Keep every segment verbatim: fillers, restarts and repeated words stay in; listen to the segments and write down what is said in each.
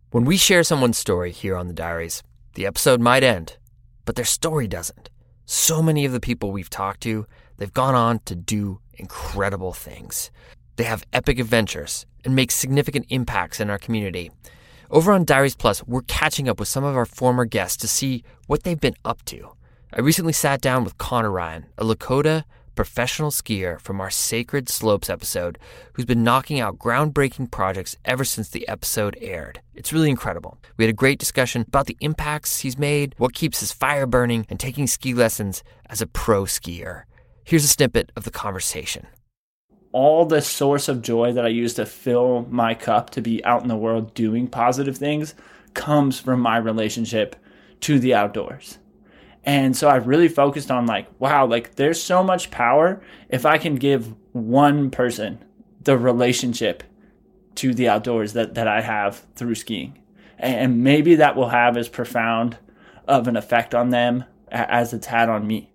When we share someone's story here on the Diaries, the episode might end, but their story doesn't. So many of the people we've talked to, they've gone on to do incredible things. They have epic adventures and make significant impacts in our community. Over on Diaries Plus, we're catching up with some of our former guests to see what they've been up to. I recently sat down with Connor Ryan, a Lakota professional skier from our Sacred Slopes episode, who's been knocking out groundbreaking projects ever since the episode aired. It's really incredible. We had a great discussion about the impacts he's made, what keeps his fire burning, and taking ski lessons as a pro skier. Here's a snippet of the conversation. All the source of joy that I use to fill my cup to be out in the world doing positive things comes from my relationship to the outdoors. And so I really focused on like, wow, like there's so much power if I can give one person the relationship to the outdoors that, that I have through skiing. And maybe that will have as profound of an effect on them as it's had on me.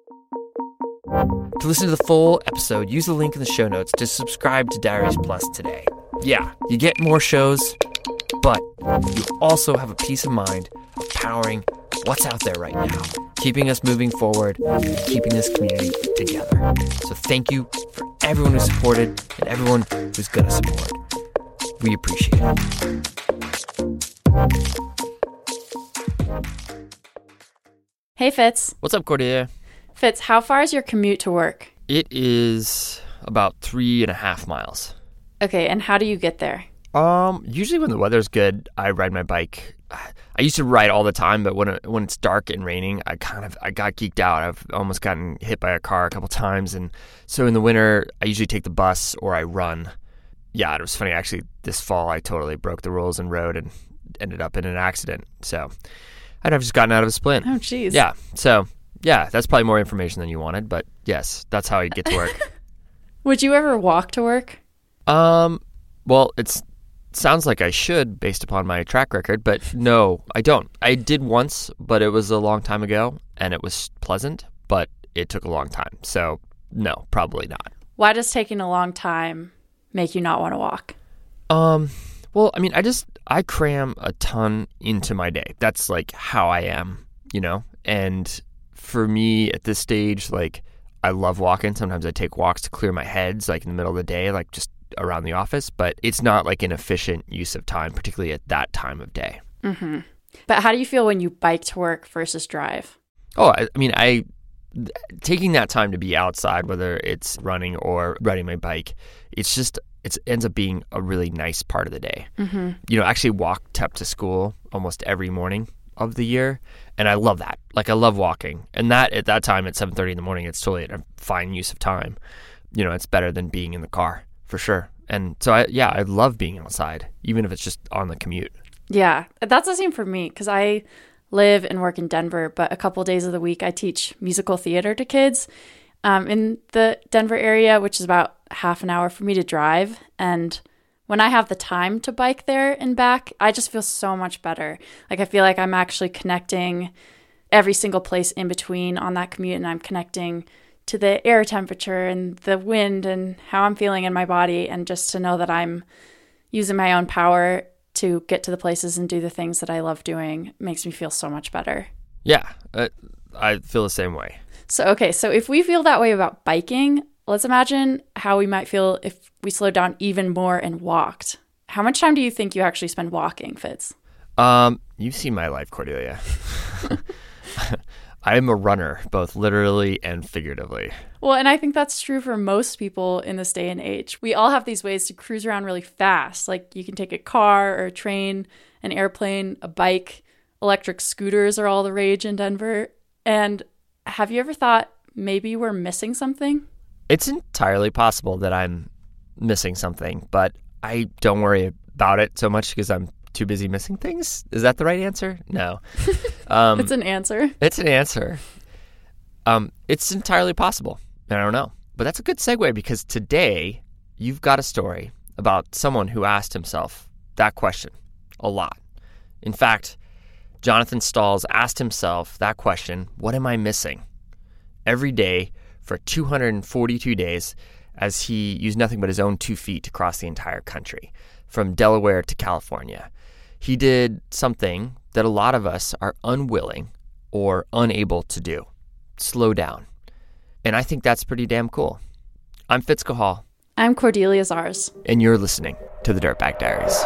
To listen to the full episode, use the link in the show notes to subscribe to Diaries Plus today. Yeah, you get more shows, but you also have a peace of mind of powering what's out there right now, keeping us moving forward, keeping this community together. So thank you for everyone who supported and everyone who's going to support. We appreciate it. Hey, Fitz. What's up, Cordelia? Fitz, how far is your commute to work? It is about three and a half miles. Okay, and how do you get there? Um, usually when the weather's good, I ride my bike. I used to ride all the time, but when it, when it's dark and raining, I kind of I got geeked out. I've almost gotten hit by a car a couple times, and so in the winter, I usually take the bus or I run. Yeah, it was funny actually. This fall, I totally broke the rules and rode and ended up in an accident. So I'd have just gotten out of a splint. Oh, jeez. Yeah. So yeah, that's probably more information than you wanted, but yes, that's how I get to work. Would you ever walk to work? Um, well, it's. Sounds like I should based upon my track record, but no, I don't. I did once, but it was a long time ago, and it was pleasant, but it took a long time. So no, probably not. Why does taking a long time make you not want to walk? Um, well, I mean, I just, I cram a ton into my day. That's like how I am, you know? And for me at this stage, like I love walking. Sometimes I take walks to clear my heads, like in the middle of the day, like just around the office, but it's not like an efficient use of time, particularly at that time of day. Mm-hmm. But how do you feel when you bike to work versus drive? Oh, I, I mean, I taking that time to be outside, whether it's running or riding my bike, it's just it ends up being a really nice part of the day. Mm-hmm. You know, I actually walked up to school almost every morning of the year, and I love that. Like, I love walking, and that at that time at seven thirty in the morning, it's totally a fine use of time. You know, it's better than being in the car. For sure. And so, I yeah, I love being outside, even if it's just on the commute. Yeah, that's the same for me because I live and work in Denver, but a couple of days of the week I teach musical theater to kids um, in the Denver area, which is about half an hour for me to drive. And when I have the time to bike there and back, I just feel so much better. Like, I feel like I'm actually connecting every single place in between on that commute, and I'm connecting to the air temperature and the wind and how I'm feeling in my body, and just to know that I'm using my own power to get to the places and do the things that I love doing makes me feel so much better. Yeah, uh, I feel the same way. So, okay, so if we feel that way about biking, let's imagine how we might feel if we slowed down even more and walked. How much time do you think you actually spend walking, Fitz? Um, you've seen my life, Cordelia. I'm a runner, both literally and figuratively. Well, and I think that's true for most people in this day and age. We all have these ways to cruise around really fast. Like, you can take a car or a train, an airplane, a bike. Electric scooters are all the rage in Denver. And have you ever thought maybe we're missing something? It's entirely possible that I'm missing something, but I don't worry about it so much because I'm too busy missing things. Is that the right answer? No. Um, it's an answer. It's an answer. Um, it's entirely possible. I don't know. But that's a good segue, because today you've got a story about someone who asked himself that question a lot. In fact, Jonathan Stalls asked himself that question, what am I missing? Every day for two hundred forty-two days, as he used nothing but his own two feet to cross the entire country, from Delaware to California. He did something that a lot of us are unwilling or unable to do. Slow down. And I think that's pretty damn cool. I'm Fitz Cahall. I'm Cordelia Zars. And you're listening to the Dirtbag Diaries.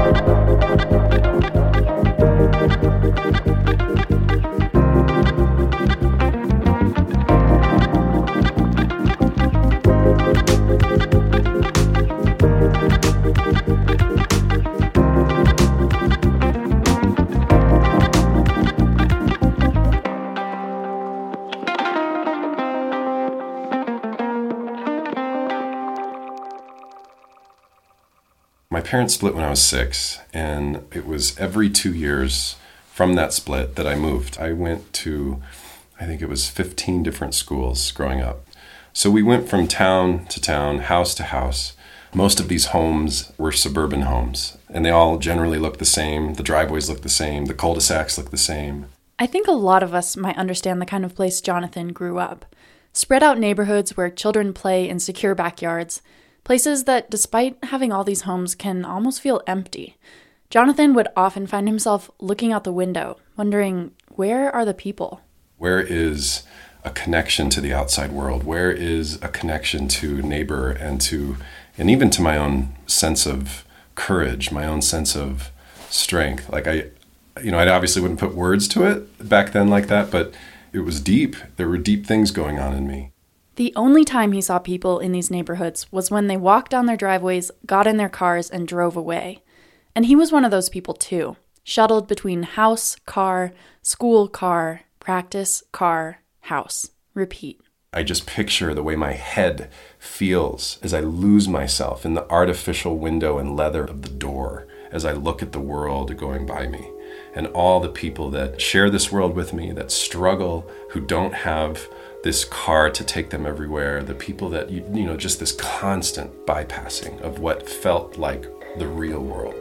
My parents split when I was six, and it was every two years from that split that I moved. I went to, I think it was fifteen different schools growing up. So we went from town to town, house to house. Most of these homes were suburban homes, and they all generally look the same. The driveways look the same. The cul-de-sacs look the same. I think a lot of us might understand the kind of place Jonathan grew up. Spread out neighborhoods where children play in secure backyards. Places that, despite having all these homes, can almost feel empty. Jonathan would often find himself looking out the window, wondering, where are the people? Where is a connection to the outside world? Where is a connection to neighbor and to, and even to my own sense of courage, my own sense of strength? Like I, you know, I obviously wouldn't put words to it back then like that, but it was deep. There were deep things going on in me. The only time he saw people in these neighborhoods was when they walked down their driveways, got in their cars, and drove away. And he was one of those people too, shuttled between house, car, school, car, practice, car, house. Repeat. I just picture the way my head feels as I lose myself in the artificial window and leather of the door as I look at the world going by me. And all the people that share this world with me, that struggle, who don't have this car to take them everywhere, the people that, you, you know, just this constant bypassing of what felt like the real world.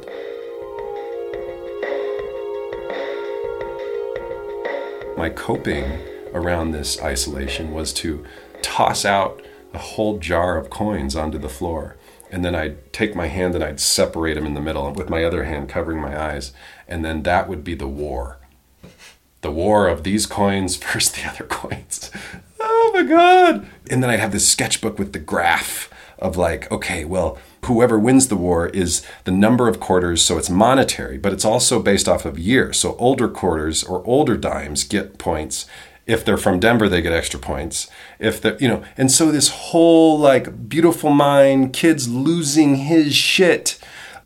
My coping around this isolation was to toss out a whole jar of coins onto the floor. And then I'd take my hand and I'd separate them in the middle with my other hand covering my eyes. And then that would be the war. The war of these coins versus the other coins. Oh my God. And then I'd have this sketchbook with the graph of like, okay, well, whoever wins the war is the number of quarters, so it's monetary, but it's also based off of year. So older quarters or older dimes get points. If they're from Denver, they get extra points. If they're, you know, and so this whole like beautiful mind, kids losing his shit,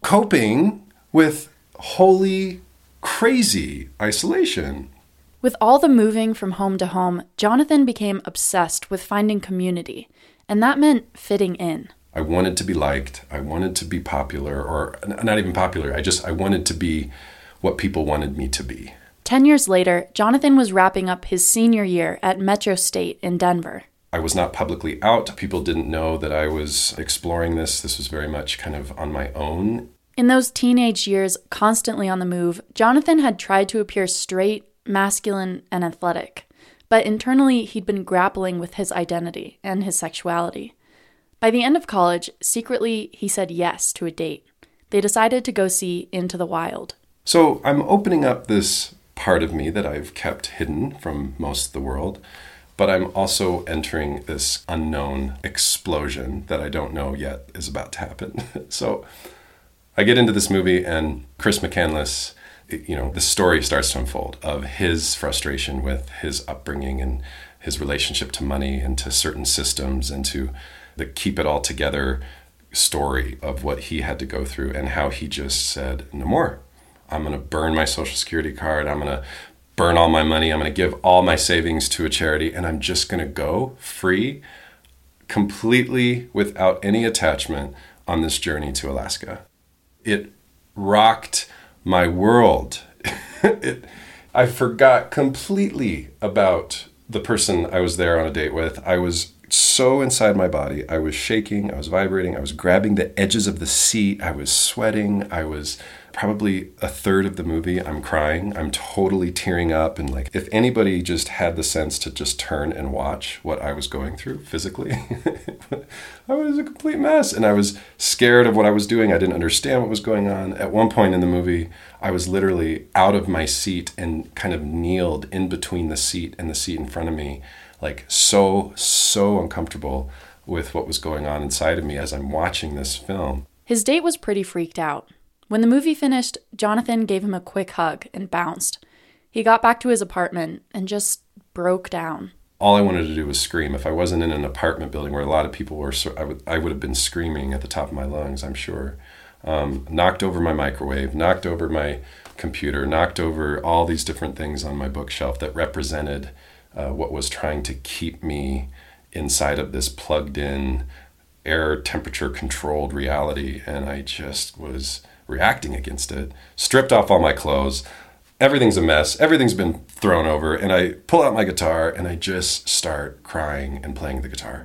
coping with holy crazy isolation. With all the moving from home to home, Jonathan became obsessed with finding community, and that meant fitting in. I wanted to be liked. I wanted to be popular, or not even popular. I just, I wanted to be what people wanted me to be. Ten years later, Jonathan was wrapping up his senior year at Metro State in Denver. I was not publicly out. People didn't know that I was exploring this. This was very much kind of on my own. In those teenage years, constantly on the move, Jonathan had tried to appear straight, masculine, and athletic. But internally, he'd been grappling with his identity and his sexuality. By the end of college, secretly, he said yes to a date. They decided to go see Into the Wild. So I'm opening up this part of me that I've kept hidden from most of the world, but I'm also entering this unknown explosion that I don't know yet is about to happen. So I get into this movie, and Chris McCandless, you know, the story starts to unfold of his frustration with his upbringing and his relationship to money and to certain systems and to the keep it all together story of what he had to go through and how he just said, no more. I'm going to burn my Social Security card. I'm going to burn all my money. I'm going to give all my savings to a charity, and I'm just going to go free, completely without any attachment on this journey to Alaska. It rocked my world. it, I forgot completely about the person I was there on a date with. I was so inside my body. I was shaking. I was vibrating. I was grabbing the edges of the seat. I was sweating. I was Probably a third of the movie, I'm crying. I'm totally tearing up. And like, if anybody just had the sense to just turn and watch what I was going through physically, I was a complete mess. And I was scared of what I was doing. I didn't understand what was going on. At one point in the movie, I was literally out of my seat and kind of kneeled in between the seat and the seat in front of me, like so, so uncomfortable with what was going on inside of me as I'm watching this film. His date was pretty freaked out. When the movie finished, Jonathan gave him a quick hug and bounced. He got back to his apartment and just broke down. All I wanted to do was scream. If I wasn't in an apartment building where a lot of people were, I would, I would have been screaming at the top of my lungs, I'm sure. Um, knocked over my microwave, knocked over my computer, knocked over all these different things on my bookshelf that represented uh, what was trying to keep me inside of this plugged in, air temperature controlled reality. And I just was reacting against it, stripped off all my clothes. Everything's a mess. Everything's been thrown over. And I pull out my guitar and I just start crying and playing the guitar.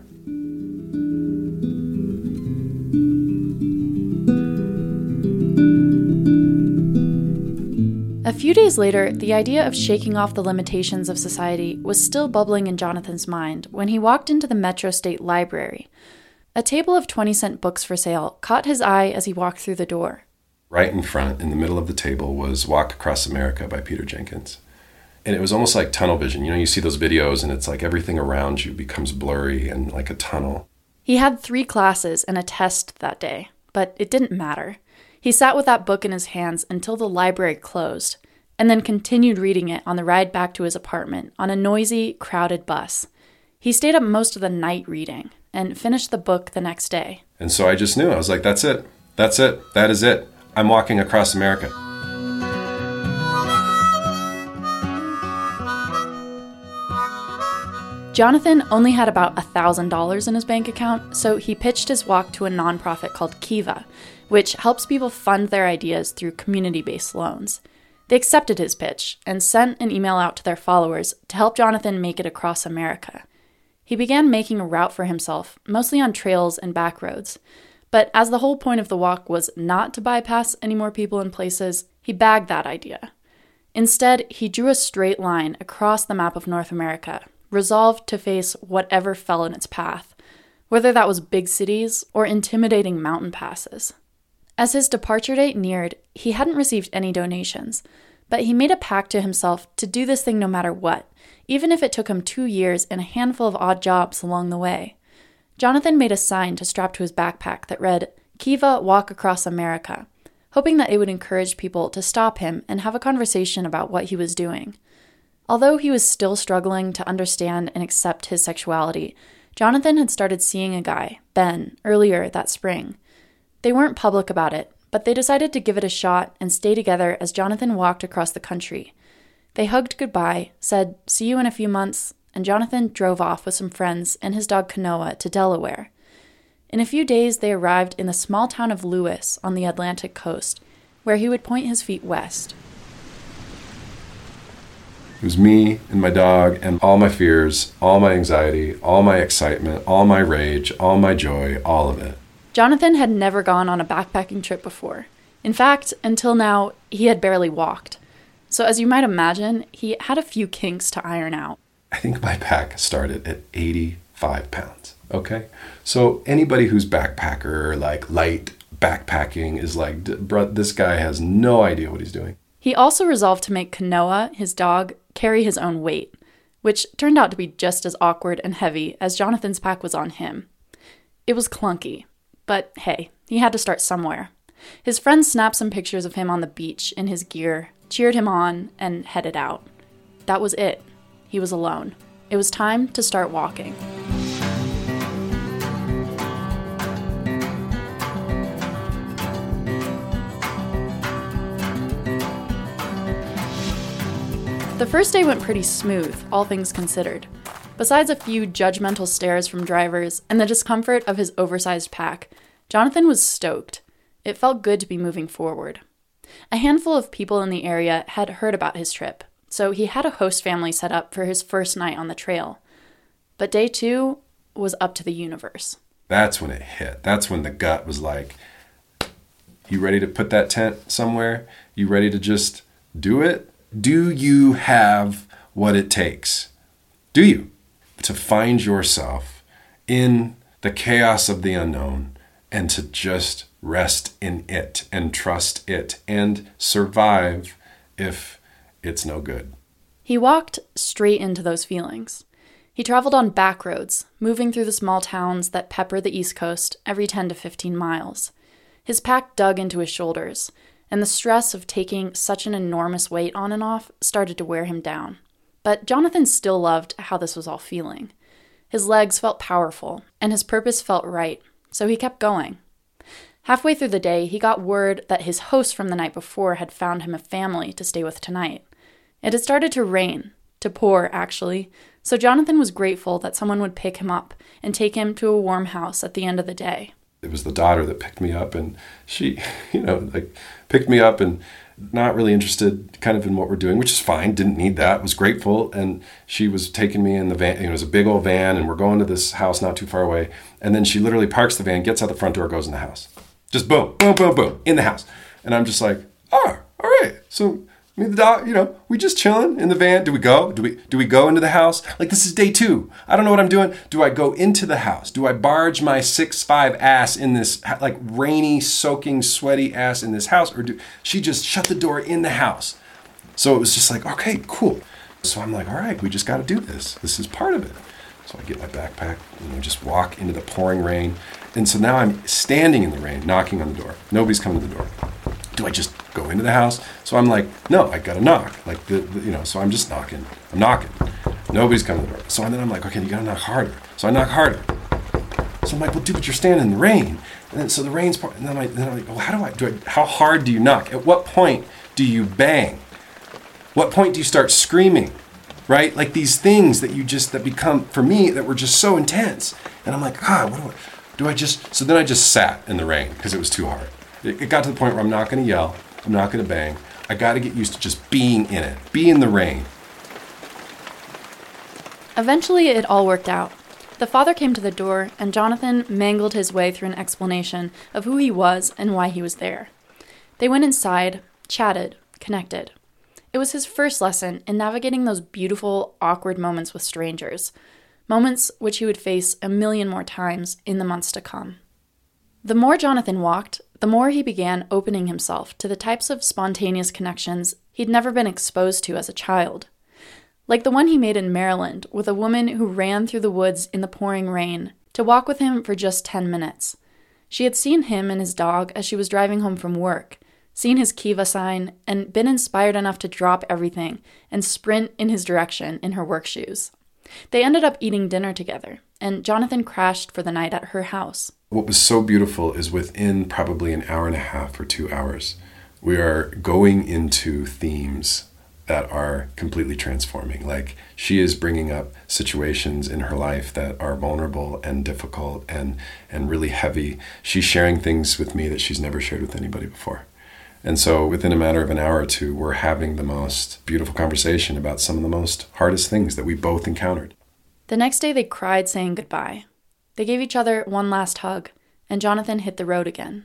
A few days later, the idea of shaking off the limitations of society was still bubbling in Jonathan's mind when he walked into the Metro State Library. A table of twenty cent books for sale caught his eye as he walked through the door. Right in front, in the middle of the table, was Walk Across America by Peter Jenkins. And it was almost like tunnel vision. You know, you see those videos and it's like everything around you becomes blurry and like a tunnel. He had three classes and a test that day, but it didn't matter. He sat with that book in his hands until the library closed, and then continued reading it on the ride back to his apartment on a noisy, crowded bus. He stayed up most of the night reading and finished the book the next day. And so I just knew. I was like, that's it. That's it. That is it. I'm walking across America. Jonathan only had about one thousand dollars in his bank account, so he pitched his walk to a nonprofit called Kiva, which helps people fund their ideas through community-based loans. They accepted his pitch and sent an email out to their followers to help Jonathan make it across America. He began making a route for himself, mostly on trails and back roads. But as the whole point of the walk was not to bypass any more people and places, he bagged that idea. Instead, he drew a straight line across the map of North America, resolved to face whatever fell in its path, whether that was big cities or intimidating mountain passes. As his departure date neared, he hadn't received any donations, but he made a pact to himself to do this thing no matter what, even if it took him two years and a handful of odd jobs along the way. Jonathan made a sign to strap to his backpack that read, "Kiva Walk Across America," hoping that it would encourage people to stop him and have a conversation about what he was doing. Although he was still struggling to understand and accept his sexuality, Jonathan had started seeing a guy, Ben, earlier that spring. They weren't public about it, but they decided to give it a shot and stay together as Jonathan walked across the country. They hugged goodbye, said, "See you in a few months," and Jonathan drove off with some friends and his dog Kanoa to Delaware. In a few days, they arrived in the small town of Lewis on the Atlantic coast, where he would point his feet west. It was me and my dog and all my fears, all my anxiety, all my excitement, all my rage, all my joy, all of it. Jonathan had never gone on a backpacking trip before. In fact, until now, he had barely walked. So as you might imagine, he had a few kinks to iron out. I think my pack started at eighty-five pounds, okay? So anybody who's backpacker, like light backpacking, is like, bro, this guy has no idea what he's doing. He also resolved to make Kanoa, his dog, carry his own weight, which turned out to be just as awkward and heavy as Jonathan's pack was on him. It was clunky, but hey, he had to start somewhere. His friends snapped some pictures of him on the beach in his gear, cheered him on, and headed out. That was it. He was alone. It was time to start walking. The first day went pretty smooth, all things considered. Besides a few judgmental stares from drivers and the discomfort of his oversized pack, Jonathan was stoked. It felt good to be moving forward. A handful of people in the area had heard about his trip, so he had a host family set up for his first night on the trail. But day two was up to the universe. That's when it hit. That's when the gut was like, You ready to put that tent somewhere? You ready to just do it? Do you have what it takes? Do you? To find yourself in the chaos of the unknown and to just rest in it and trust it and survive if it's no good. He walked straight into those feelings. He traveled on back roads, moving through the small towns that pepper the East Coast every ten to fifteen miles. His pack dug into his shoulders, and the stress of taking such an enormous weight on and off started to wear him down. But Jonathan still loved how this was all feeling. His legs felt powerful, and his purpose felt right, so he kept going. Halfway through the day, he got word that his host from the night before had found him a family to stay with tonight. It had started to rain, to pour, actually, so Jonathan was grateful that someone would pick him up and take him to a warm house at the end of the day. It was the daughter that picked me up, and she, you know, like picked me up and not really interested kind of in what we're doing, which is fine. Didn't need that. Was grateful. And she was taking me in the van. You know, it was a big old van, and we're going to this house not too far away. And then she literally parks the van, gets out the front door, goes in the house. Just boom, boom, boom, boom, in the house. And I'm just like, oh, all right. So me and the dog, you know, we just chilling in the van. Do we go? Do we do we go into the house? Like, this is day two. I don't know what I'm doing. Do I go into the house? Do I barge my six five ass in this, like, rainy, soaking, sweaty ass in this house? Or do she just shut the door in the house? So it was just like, okay, cool. So I'm like, all right, we just got to do this. This is part of it. So I get my backpack, you know, just walk into the pouring rain. And so now I'm standing in the rain, knocking on the door. Nobody's coming to the door. Do I just go into the house? So I'm like, no, I gotta knock. Like, the, the you know, so I'm just knocking. I'm knocking. Nobody's coming to the door. So then I'm like, okay, you gotta knock harder. So I knock harder. So I'm like, well, dude, but you're standing in the rain. And then so the rain's pouring. And then, I, then I'm like, well, how do I do I, how hard do you knock? At what point do you bang? What point do you start screaming? Right? Like these things that you just, that become, for me, that were just so intense. And I'm like, God, what do I, do I just, so then I just sat in the rain because it was too hard. It, it got to the point where I'm not going to yell. I'm not going to bang. I got to get used to just being in it, be in the rain. Eventually, it all worked out. The father came to the door, and Jonathan mangled his way through an explanation of who he was and why he was there. They went inside, chatted, connected. It was his first lesson in navigating those beautiful, awkward moments with strangers, moments which he would face a million more times in the months to come. The more Jonathan walked, the more he began opening himself to the types of spontaneous connections he'd never been exposed to as a child. Like the one he made in Maryland with a woman who ran through the woods in the pouring rain to walk with him for just ten minutes. She had seen him and his dog as she was driving home from work, seen his Kiva sign, and been inspired enough to drop everything and sprint in his direction in her work shoes. They ended up eating dinner together, and Jonathan crashed for the night at her house. What was so beautiful is within probably an hour and a half or two hours, we are going into themes that are completely transforming. Like, she is bringing up situations in her life that are vulnerable and difficult and, and really heavy. She's sharing things with me that she's never shared with anybody before. And so within a matter of an hour or two, we're having the most beautiful conversation about some of the most hardest things that we both encountered. The next day they cried saying goodbye. They gave each other one last hug, and Jonathan hit the road again.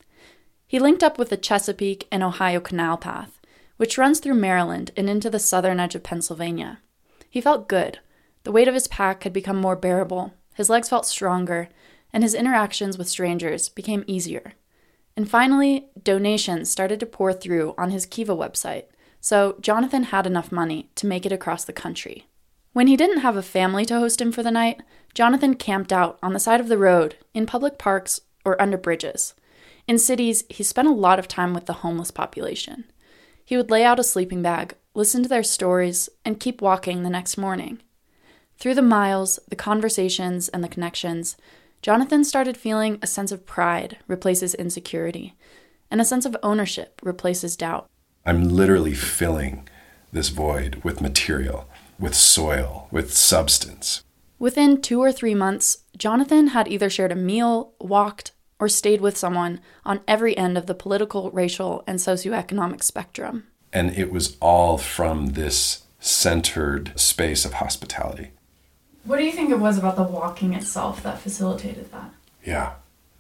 He linked up with the Chesapeake and Ohio Canal Path, which runs through Maryland and into the southern edge of Pennsylvania. He felt good. The weight of his pack had become more bearable, his legs felt stronger, and his interactions with strangers became easier. And finally, donations started to pour through on his Kiva website, so Jonathan had enough money to make it across the country. When he didn't have a family to host him for the night, Jonathan camped out on the side of the road, in public parks, or under bridges. In cities, he spent a lot of time with the homeless population. He would lay out a sleeping bag, listen to their stories, and keep walking the next morning. Through the miles, the conversations, and the connections, Jonathan started feeling a sense of pride replaces insecurity, and a sense of ownership replaces doubt. I'm literally filling this void with material, with soil, with substance. Within two or three months, Jonathan had either shared a meal, walked, or stayed with someone on every end of the political, racial, and socioeconomic spectrum. And it was all from this centered space of hospitality. What do you think it was about the walking itself that facilitated that? Yeah.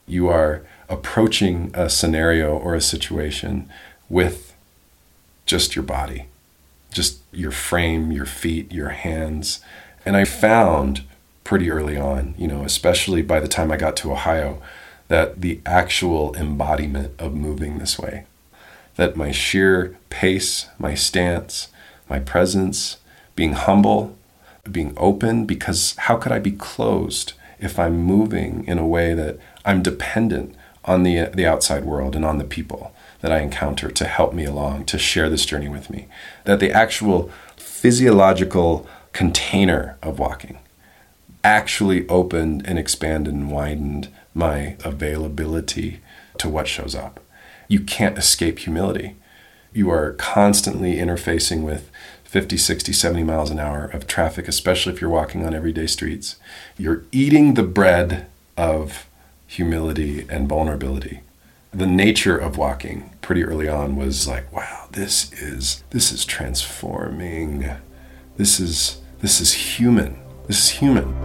You are approaching a scenario or a situation with just your body, just your frame, your feet, your hands. And I found pretty early on, you know, especially by the time I got to Ohio, that the actual embodiment of moving this way, that my sheer pace, my stance, my presence, being humble, being open, because how could I be closed if I'm moving in a way that I'm dependent on the the outside world and on the people that I encounter to help me along, to share this journey with me? That the actual physiological container of walking actually opened and expanded and widened my availability to what shows up. You can't escape humility. You are constantly interfacing with fifty, sixty, seventy miles an hour of traffic, especially if you're walking on everyday streets. You're eating the bread of humility and vulnerability. The nature of walking pretty early on was like, wow, this is this is transforming. This is this is human. This is human.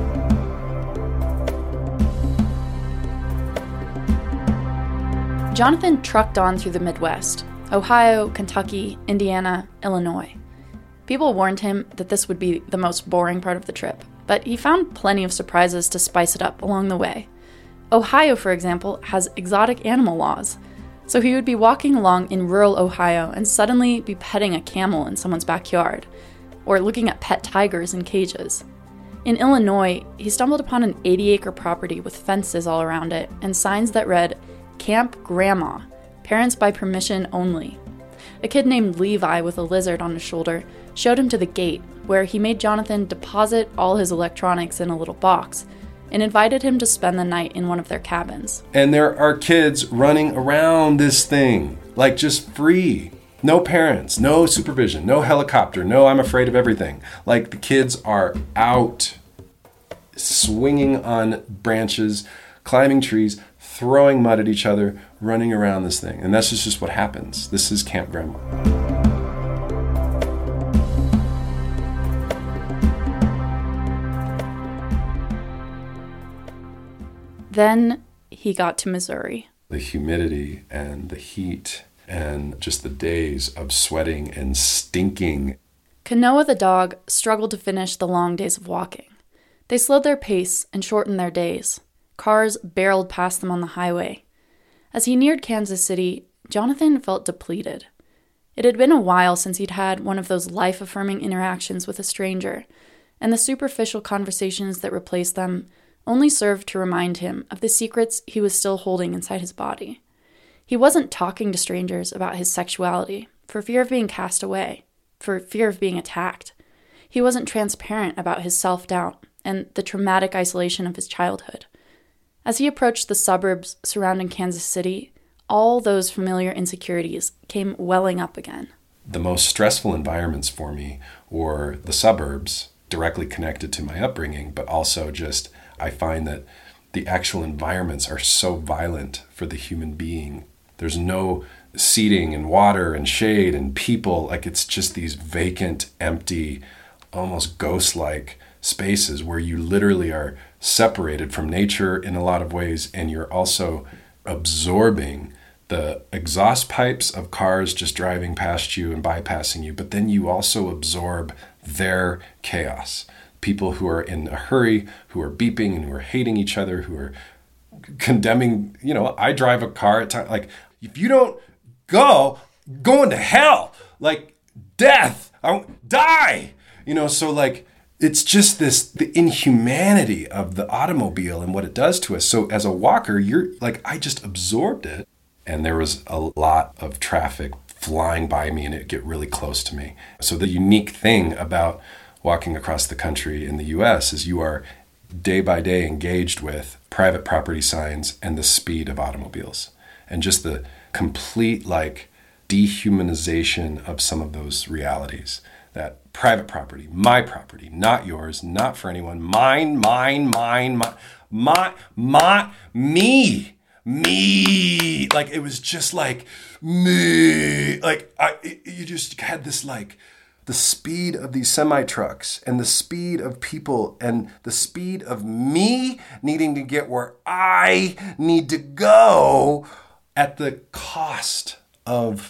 Jonathan trucked on through the Midwest, Ohio, Kentucky, Indiana, Illinois. People warned him that this would be the most boring part of the trip, but he found plenty of surprises to spice it up along the way. Ohio, for example, has exotic animal laws, so he would be walking along in rural Ohio and suddenly be petting a camel in someone's backyard, or looking at pet tigers in cages. In Illinois, he stumbled upon an eighty-acre property with fences all around it and signs that read, "Camp Grandma, parents by permission only." A kid named Levi with a lizard on his shoulder showed him to the gate, where he made Jonathan deposit all his electronics in a little box and invited him to spend the night in one of their cabins. And there are kids running around this thing, like just free. No parents, no supervision, no helicopter, no I'm afraid of everything. Like the kids are out, swinging on branches, climbing trees, throwing mud at each other, running around this thing. And that's just, just what happens. This is Camp Grandma. Then he got to Missouri. The humidity and the heat and just the days of sweating and stinking. Kanoa the dog struggled to finish the long days of walking. They slowed their pace and shortened their days. Cars barreled past them on the highway. As he neared Kansas City, Jonathan felt depleted. It had been a while since he'd had one of those life-affirming interactions with a stranger, and the superficial conversations that replaced them only served to remind him of the secrets he was still holding inside his body. He wasn't talking to strangers about his sexuality for fear of being cast away, for fear of being attacked. He wasn't transparent about his self-doubt and the traumatic isolation of his childhood. As he approached the suburbs surrounding Kansas City, all those familiar insecurities came welling up again. The most stressful environments for me were the suburbs, directly connected to my upbringing, but also just, I find that the actual environments are so violent for the human being. There's no seating and water and shade and people. Like it's just these vacant, empty, almost ghost-like spaces where you literally are separated from nature in a lot of ways, and you're also absorbing the exhaust pipes of cars just driving past you and bypassing you, but then you also absorb their chaos. People who are in a hurry, who are beeping and who are hating each other, who are condemning, you know, I drive a car at times, like, if you don't go, going to hell, like death, I won't die, you know, so like, it's just this, the inhumanity of the automobile and what it does to us. So as a walker, you're like, I just absorbed it. And there was a lot of traffic flying by me and it get really close to me. So the unique thing about walking across the country in the U S is you are day by day engaged with private property signs and the speed of automobiles. And just the complete like dehumanization of some of those realities. That private property, my property, not yours, not for anyone, mine, mine, mine, my, my, my, me, me. Like it was just like me. Like I, you just had this like the speed of these semi-trucks and the speed of people and the speed of me needing to get where I need to go at the cost of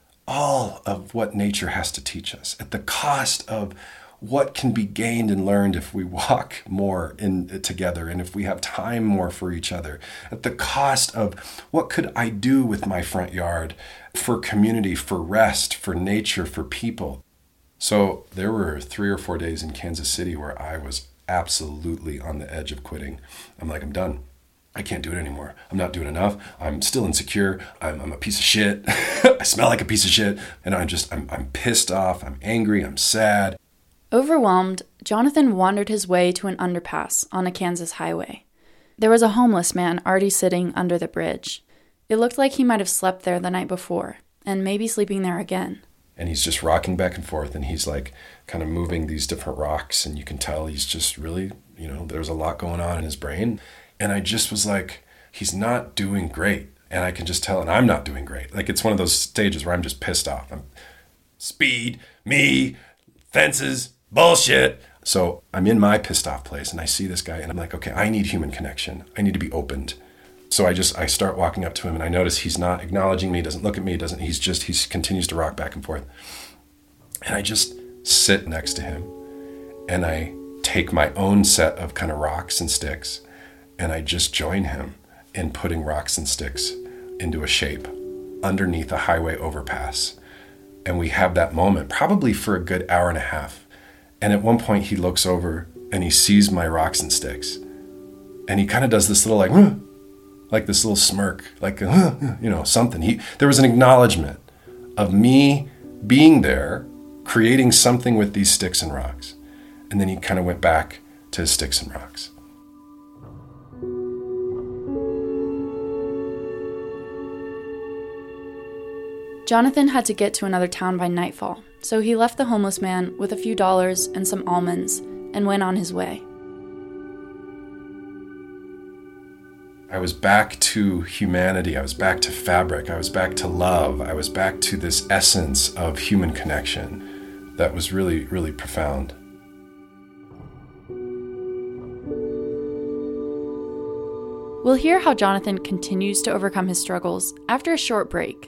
all of what nature has to teach us, at the cost of what can be gained and learned if we walk more in together and if we have time more for each other, at the cost of what could I do with my front yard for community, for rest, for nature, for people. So there were three or four days in Kansas City where I was absolutely on the edge of quitting. I'm like, I'm done. I can't do it anymore. I'm not doing enough. I'm still insecure. I'm, I'm a piece of shit. I smell like a piece of shit. And I'm just, I'm, I'm pissed off. I'm angry. I'm sad. Overwhelmed, Jonathan wandered his way to an underpass on a Kansas highway. There was a homeless man already sitting under the bridge. It looked like he might have slept there the night before, and maybe sleeping there again. And he's just rocking back and forth, and he's like kind of moving these different rocks, and you can tell he's just really, you know, there's a lot going on in his brain. And I just was like, he's not doing great. And I can just tell, and I'm not doing great. Like, it's one of those stages where I'm just pissed off. I'm speed, me, fences, bullshit. So I'm in my pissed off place, and I see this guy, and I'm like, okay, I need human connection. I need to be opened. So I just, I start walking up to him, and I notice he's not acknowledging me, doesn't look at me, doesn't, he's just, he continues to rock back and forth. And I just sit next to him, and I take my own set of kind of rocks and sticks, and I just join him in putting rocks and sticks into a shape underneath a highway overpass. And we have that moment probably for a good hour and a half. And at one point he looks over and he sees my rocks and sticks. And he kind of does this little like, huh, like this little smirk, like, huh, you know, something. He, there was an acknowledgement of me being there, creating something with these sticks and rocks. And then he kind of went back to his sticks and rocks. Jonathan had to get to another town by nightfall, so he left the homeless man with a few dollars and some almonds and went on his way. I was back to humanity. I was back to fabric. I was back to love. I was back to this essence of human connection that was really, really profound. We'll hear how Jonathan continues to overcome his struggles after a short break.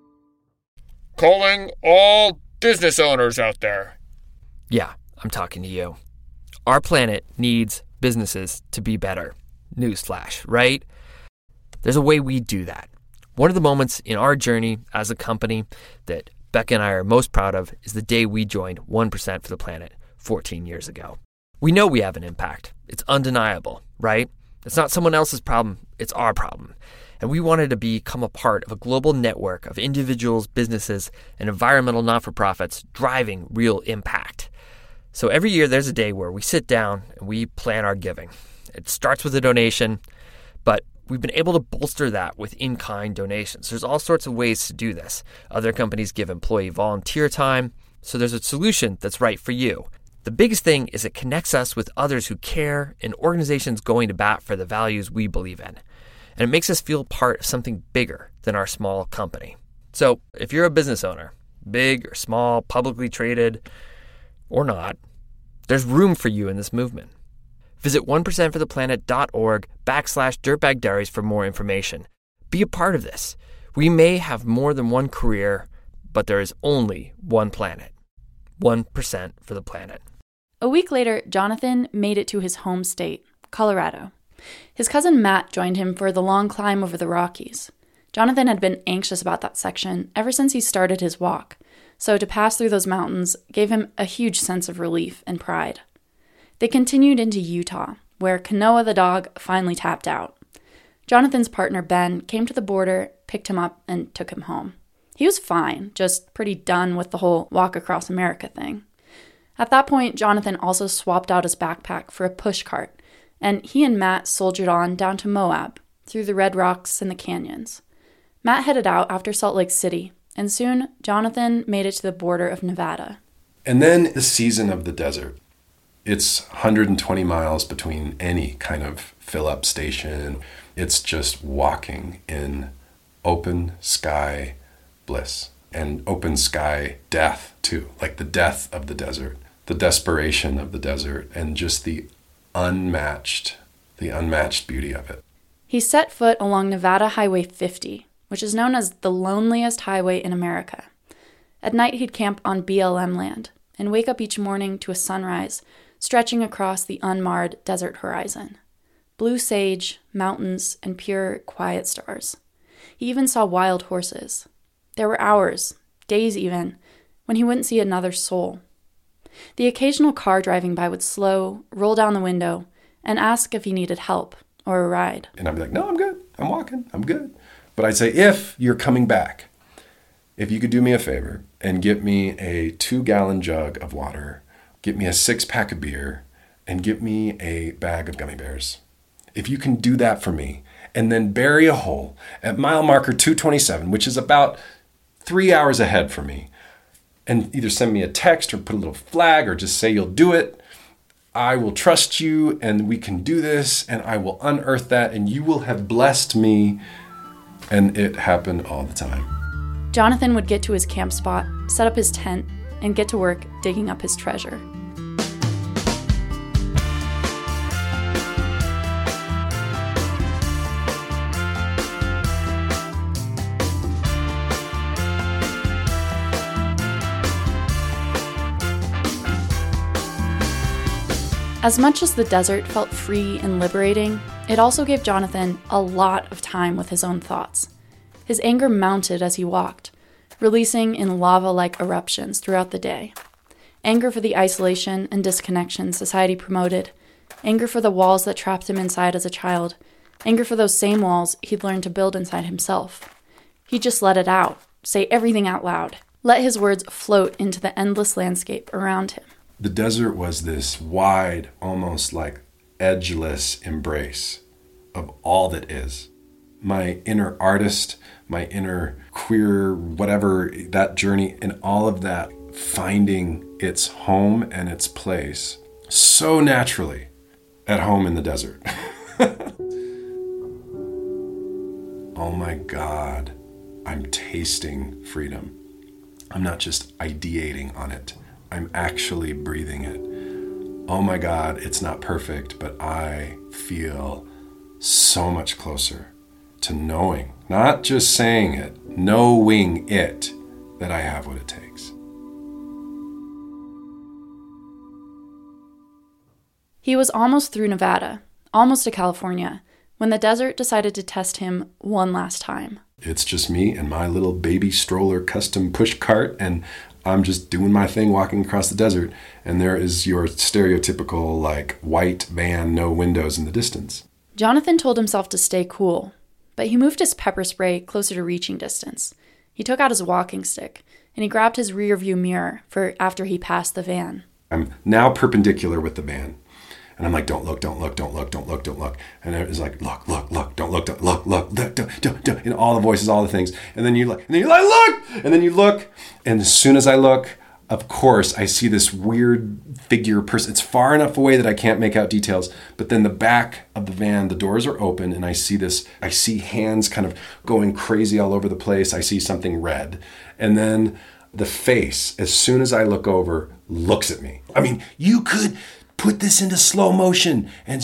Calling all business owners out there. Yeah, I'm talking to you. Our planet needs businesses to be better. Newsflash, right? There's a way we do that. One of the moments in our journey as a company that Becca and I are most proud of is the day we joined one percent for the Planet fourteen years ago. We know we have an impact. It's undeniable, right? It's not someone else's problem. It's our problem. And we wanted to become a part of a global network of individuals, businesses, and environmental not-for-profits driving real impact. So every year there's a day where we sit down and we plan our giving. It starts with a donation, but we've been able to bolster that with in-kind donations. There's all sorts of ways to do this. Other companies give employee volunteer time, so there's a solution that's right for you. The biggest thing is it connects us with others who care and organizations going to bat for the values we believe in. And it makes us feel part of something bigger than our small company. So if you're a business owner, big or small, publicly traded or not, there's room for you in this movement. Visit one percent for the planet dot org backslash dirtbag diaries for more information. Be a part of this. We may have more than one career, but there is only one planet. one percent for the planet. A week later, Jonathan made it to his home state, Colorado. His cousin Matt joined him for the long climb over the Rockies. Jonathan had been anxious about that section ever since he started his walk, so to pass through those mountains gave him a huge sense of relief and pride. They continued into Utah, where Kanoa the dog finally tapped out. Jonathan's partner Ben came to the border, picked him up, and took him home. He was fine, just pretty done with the whole walk across America thing. At that point, Jonathan also swapped out his backpack for a push cart, and he and Matt soldiered on down to Moab, through the red rocks and the canyons. Matt headed out after Salt Lake City, and soon Jonathan made it to the border of Nevada. And then the season of the desert. It's one hundred twenty miles between any kind of fill-up station. It's just walking in open sky bliss. and open sky death too, like the death of the desert, the desperation of the desert, and just the unmatched, the unmatched beauty of it. He set foot along Nevada Highway fifty, which is known as the loneliest highway in America. At night, he'd camp on B L M land and wake up each morning to a sunrise stretching across the unmarred desert horizon. Blue sage, mountains, and pure, quiet stars. He even saw wild horses. There were hours, days even, when he wouldn't see another soul. The occasional car driving by would slow, roll down the window, and ask if he needed help or a ride. And I'd be like, no, I'm good. I'm walking. I'm good. But I'd say, if you're coming back, if you could do me a favor and get me a two-gallon jug of water, get me a six-pack of beer, and get me a bag of gummy bears. If you can do that for me, and then bury a hole at mile marker two twenty-seven, which is about three hours ahead for me, and either send me a text or put a little flag or just say you'll do it, I will trust you and we can do this, and I will unearth that, and you will have blessed me. And it happened all the time. Jonathan would get to his camp spot, set up his tent, and get to work digging up his treasure. As much as the desert felt free and liberating, it also gave Jonathan a lot of time with his own thoughts. His anger mounted as he walked, releasing in lava-like eruptions throughout the day. Anger for the isolation and disconnection society promoted, anger for the walls that trapped him inside as a child, anger for those same walls he'd learned to build inside himself. He just let it out, say everything out loud, let his words float into the endless landscape around him. The desert was this wide, almost like edgeless embrace of all that is. My inner artist, my inner queer, whatever, that journey and all of that finding its home and its place so naturally at home in the desert. Oh my God, I'm tasting freedom. I'm not just ideating on it. I'm actually breathing it. Oh my God, it's not perfect, but I feel so much closer to knowing, not just saying it, knowing it, that I have what it takes. He was almost through Nevada, almost to California, when the desert decided to test him one last time. It's just me and my little baby stroller custom push cart, and I'm just doing my thing walking across the desert, and there is your stereotypical, like, white van, no windows in the distance. Jonathan told himself to stay cool, but he moved his pepper spray closer to reaching distance. He took out his walking stick, and he grabbed his rearview mirror for after he passed the van. I'm now perpendicular with the van. And I'm like, don't look, don't look, don't look, don't look, don't look. And it was like, look, look, look, don't look, don't look, look, look, don't, don't, don't. And all the voices, all the things. And then you look, and then you're like, look! And then you look. And as soon as I look, of course, I see this weird figure person. It's far enough away that I can't make out details. But then the back of the van, the doors are open, and I see this, I see hands kind of going crazy all over the place. I see something red. And then the face, as soon as I look over, looks at me. I mean, you could put this into slow motion and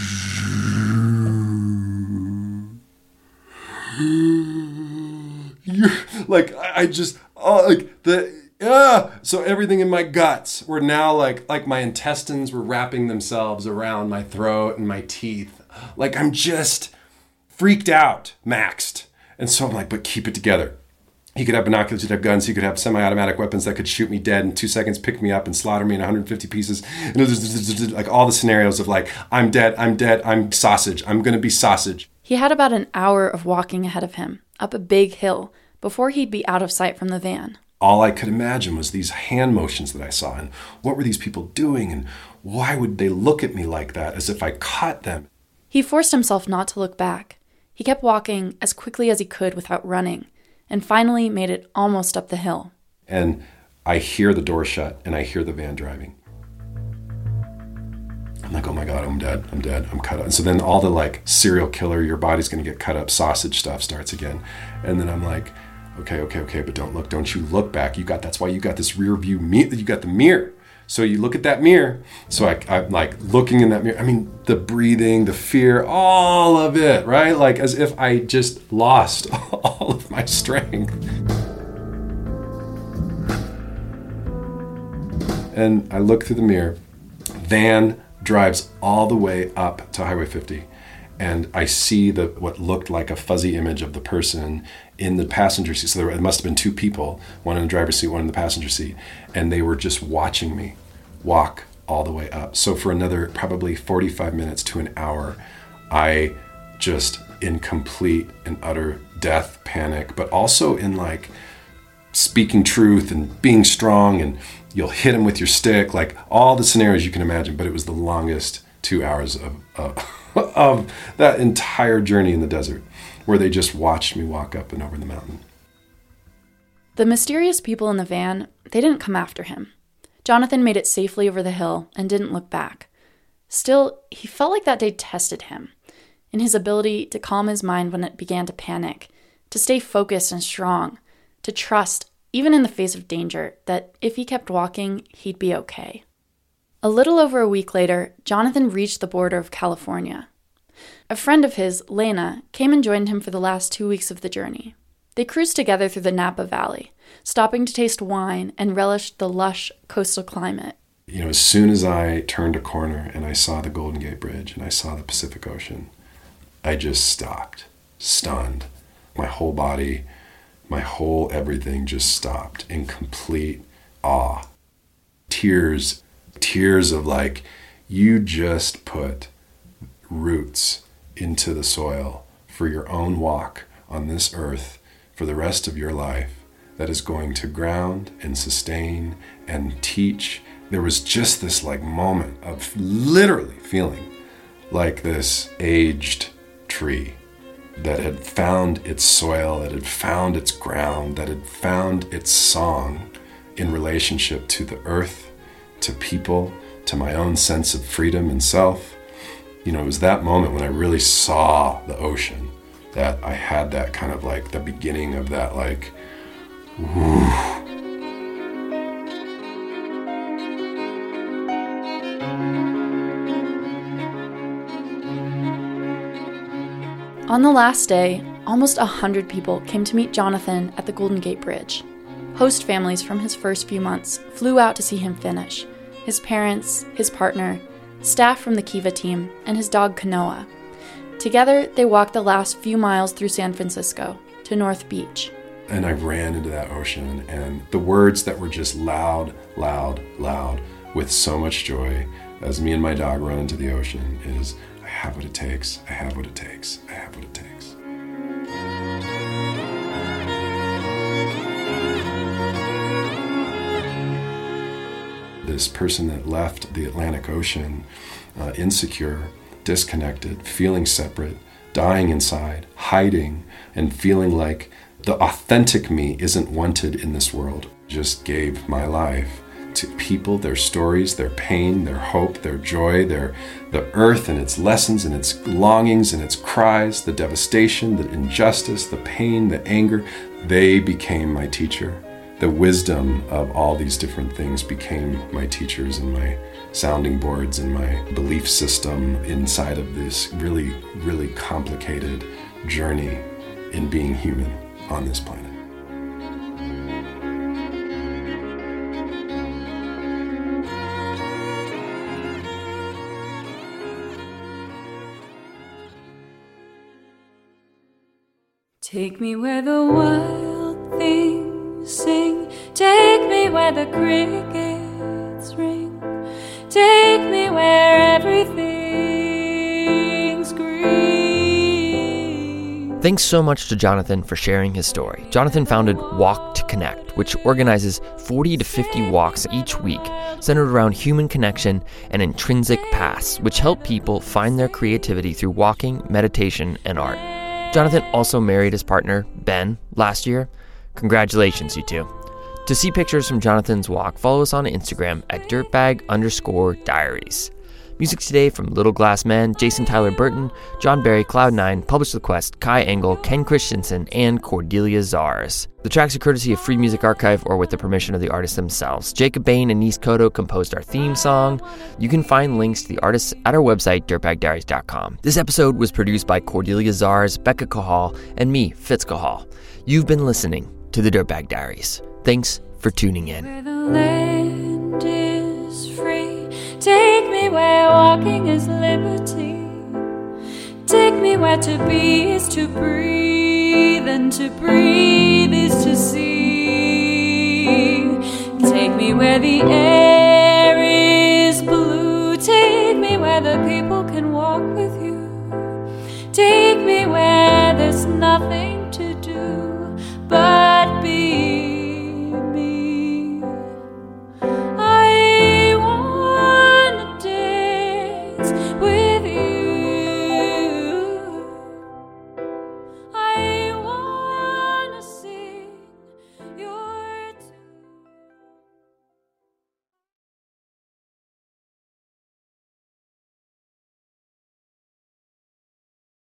you're like, I just, oh, like the, yeah. So everything in my guts were now like, like my intestines were wrapping themselves around my throat and my teeth. Like I'm just freaked out, maxed. And so I'm like, but keep it together. He could have binoculars, he could have guns, he could have semi-automatic weapons that could shoot me dead in two seconds, pick me up and slaughter me in one hundred fifty pieces. And it was like all the scenarios of like, I'm dead, I'm dead, I'm sausage, I'm going to be sausage. He had about an hour of walking ahead of him, up a big hill, before he'd be out of sight from the van. All I could imagine was these hand motions that I saw, and what were these people doing, and why would they look at me like that, as if I caught them? He forced himself not to look back. He kept walking as quickly as he could without running, and finally made it almost up the hill. And I hear the door shut, and I hear the van driving. I'm like, oh my God, I'm dead, I'm dead, I'm cut up. And so then all the like serial killer, your body's gonna get cut up, sausage stuff starts again. And then I'm like, Okay, okay, okay, but don't look, don't you look back. You got, that's why you got this rear view mirror, you got the mirror. So you look at that mirror. So I, I'm like looking in that mirror. I mean, the breathing, the fear, all of it, right? Like as if I just lost all of my strength. And I look through the mirror. Van drives all the way up to Highway fifty. And I see the what looked like a fuzzy image of the person in the passenger seat. So there, there must have been two people, one in the driver's seat, one in the passenger seat. And they were just watching me walk all the way up. So for another probably forty-five minutes to an hour, I just in complete and utter death, panic, but also in like speaking truth and being strong, and you'll hit him with your stick, like all the scenarios you can imagine. But it was the longest two hours of uh, of that entire journey in the desert, where they just watched me walk up and over the mountain. The mysterious people in the van, they didn't come after him. Jonathan made it safely over the hill and didn't look back. Still, he felt like that day tested him in his ability to calm his mind when it began to panic, to stay focused and strong, to trust, even in the face of danger, that if he kept walking, he'd be okay. A little over a week later, Jonathan reached the border of California. A friend of his, Lena, came and joined him for the last two weeks of the journey. They cruised together through the Napa Valley, stopping to taste wine and relished the lush coastal climate. You know, as soon as I turned a corner and I saw the Golden Gate Bridge and I saw the Pacific Ocean, I just stopped, stunned. My whole body, my whole everything just stopped in complete awe. Tears, tears of like, you just put roots into the soil for your own walk on this earth for the rest of your life that is going to ground and sustain and teach. There was just this like moment of literally feeling like this aged tree that had found its soil, that had found its ground, that had found its song in relationship to the earth, to people, to my own sense of freedom and self. You know, it was that moment when I really saw the ocean that I had that kind of like the beginning of that like, whew. On the last day, almost a hundred people came to meet Jonathan at the Golden Gate Bridge. Host families from his first few months flew out to see him finish. His parents, his partner, staff from the Kiva team, and his dog Kanoa. Together, they walked the last few miles through San Francisco to North Beach. And I ran into that ocean, and the words that were just loud, loud, loud, with so much joy, as me and my dog run into the ocean, is, I have what it takes, I have what it takes, I have what it takes. This person that left the Atlantic Ocean uh, insecure, disconnected, feeling separate, dying inside, hiding, and feeling like the authentic me isn't wanted in this world. Just gave my life to people, their stories, their pain, their hope, their joy, their the earth and its lessons and its longings and its cries, the devastation, the injustice, the pain, the anger. They became my teacher. The wisdom of all these different things became my teachers and my sounding boards and my belief system inside of this really, really complicated journey in being human on this planet. Take me where the wild things sing. Take me where the crickets ring. Take me where everything's green. Thanks so much to Jonathan for sharing his story. Jonathan founded Walk to Connect, which organizes forty to fifty walks each week, centered around human connection and intrinsic paths, which help people find their creativity through walking, meditation, and art. Jonathan also married his partner, Ben, last year. Congratulations, you two. To see pictures from Jonathan's walk, follow us on Instagram at dirtbag underscore diaries. Music today from Little Glass Men, Jason Tyler Burton, John Barry, Cloud nine, Publish the Quest, Kai Engel, Ken Christensen, and Cordelia Zars. The tracks are courtesy of Free Music Archive or with the permission of the artists themselves. Jacob Bain and Nis Koto composed our theme song. You can find links to the artists at our website, dirtbag diaries dot com. This episode was produced by Cordelia Zars, Becca Cahal, and me, Fitz Cahal. You've been listening to the Dirtbag Diaries. Thanks for tuning in. Where the land is free, take me where walking is liberty. Take me where to be is to breathe, and to breathe is to see. Take me where the air is blue, take me where the people can walk with you. Take me where there's nothing